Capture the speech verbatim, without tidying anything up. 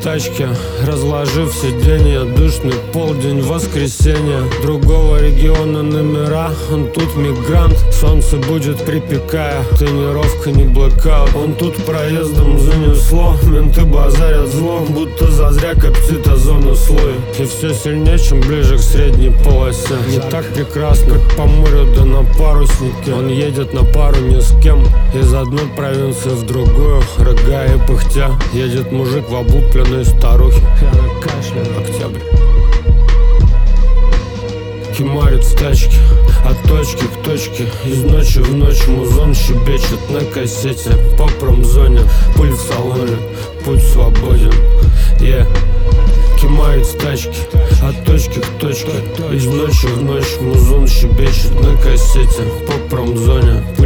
тачке, разложив сиденье. Душный полдень воскресенья. Другого региона номера, он тут мигрант. Солнце будет припекая, тренировка не блэкаут. Он тут проездом занесло, менты базарят зло, будто зазря коптит озону слой. И все сильнее, чем ближе к средней полосе. Не так прекрасно, как по морю да на паруснике. Он едет на пару ни с кем, из одной провинции в другую, рыгая и пыхтя. Едет мужик в облупленной старухе. Я на кашле. Октябрь. Кимарит в тачке, от точки к точке, из ночи в ночь музон щебечет на кассете. По промзоне, пыль в салоне, путь свободен. Yeah. Кимарит в тачке, от точки к точке, из ночи в ночь музон щебечет на кассете. По промзоне,